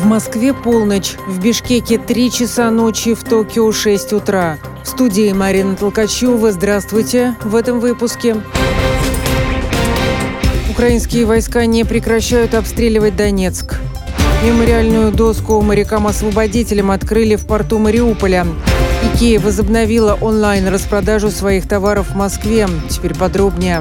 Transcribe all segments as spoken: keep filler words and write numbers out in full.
В Москве полночь, в Бишкеке три часа ночи, в Токио шесть утра. В студии Марина Толкачева. Здравствуйте. В этом выпуске. Украинские войска не прекращают обстреливать Донецк. Мемориальную доску морякам-освободителям открыли в порту Мариуполя. Икея возобновила онлайн-распродажу своих товаров в Москве. Теперь подробнее.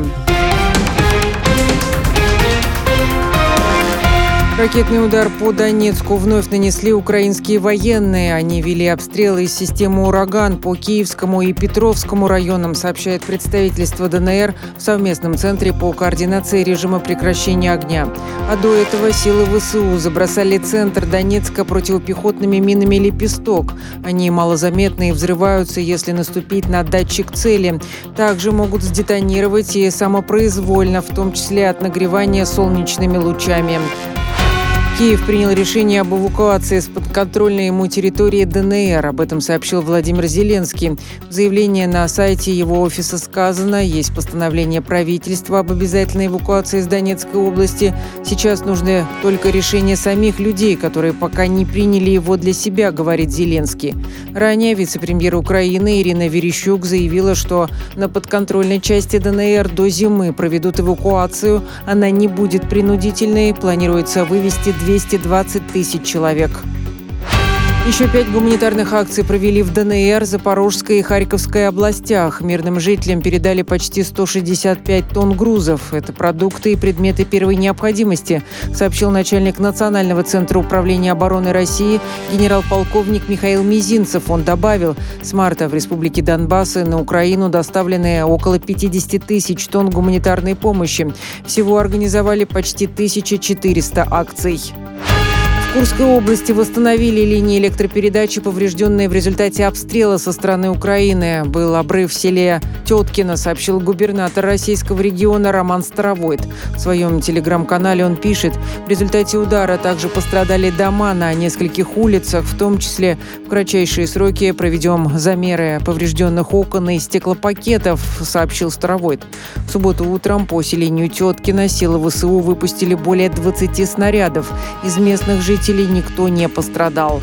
Ракетный удар по Донецку вновь нанесли украинские военные. Они вели обстрелы из системы «Ураган» по Киевскому и Петровскому районам, сообщает представительство ДНР в совместном центре по координации режима прекращения огня. А до этого силы ВСУ забросали центр Донецка противопехотными минами «Лепесток». Они малозаметны и взрываются, если наступить на датчик цели. Также могут сдетонировать и самопроизвольно, в том числе от нагревания солнечными лучами. Киев принял решение об эвакуации с подконтрольной ему территории ДНР. Об этом сообщил Владимир Зеленский. В заявлении на сайте его офиса сказано, есть постановление правительства об обязательной эвакуации из Донецкой области. Сейчас нужно только решение самих людей, которые пока не приняли его для себя, говорит Зеленский. Ранее вице-премьер Украины Ирина Верещук заявила, что на подконтрольной части ДНР до зимы проведут эвакуацию. Она не будет принудительной. Планируется вывести двести двадцать тысяч человек. Еще пять гуманитарных акций провели в ДНР, Запорожской и Харьковской областях. Мирным жителям передали почти сто шестьдесят пять тонн грузов. Это продукты и предметы первой необходимости, сообщил начальник Национального центра управления обороны России генерал-полковник Михаил Мизинцев. Он добавил, с марта в Республике Донбасс и на Украину доставлены около пятьдесят тысяч тонн гуманитарной помощи. Всего организовали почти тысяча четыреста акций. В Курской области восстановили линии электропередачи, поврежденные в результате обстрела со стороны Украины. Был обрыв в селе Теткино, сообщил губернатор российского региона Роман Старовойт. В своем телеграм-канале он пишет, в результате удара также пострадали дома на нескольких улицах, в том числе в кратчайшие сроки проведем замеры поврежденных окон и стеклопакетов, сообщил Старовойт. В субботу утром по селению Теткино силы ВСУ выпустили более двадцати снарядов. Из местных жителей никто не пострадал.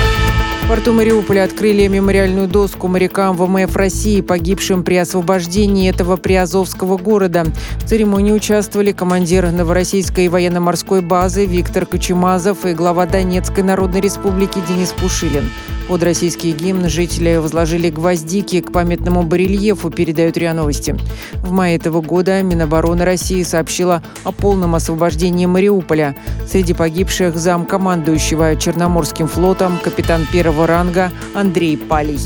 В порту Мариуполя открыли мемориальную доску морякам ВМФ России, погибшим при освобождении этого приазовского города. В церемонии участвовали командир Новороссийской военно-морской базы Виктор Кочемазов и глава Донецкой Народной Республики Денис Пушилин. Под российский гимн жители возложили гвоздики к памятному барельефу, передают РИА Новости. В мае этого года Минобороны России сообщила о полном освобождении Мариуполя. Среди погибших замкомандующего Черноморским флотом капитан первого ранга Андрей Палий.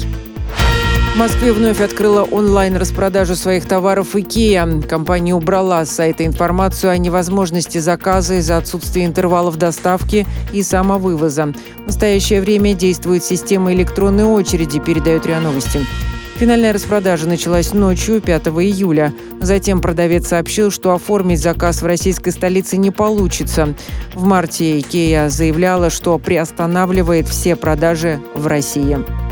В Москве вновь открыла онлайн-распродажу своих товаров Икея. Компания убрала с сайта информацию о невозможности заказа из-за отсутствия интервалов доставки и самовывоза. В настоящее время действует система электронной очереди, передают РИА Новости. Финальная распродажа началась ночью пятого июля. Затем продавец сообщил, что оформить заказ в российской столице не получится. В марте Икея заявляла, что приостанавливает все продажи в России.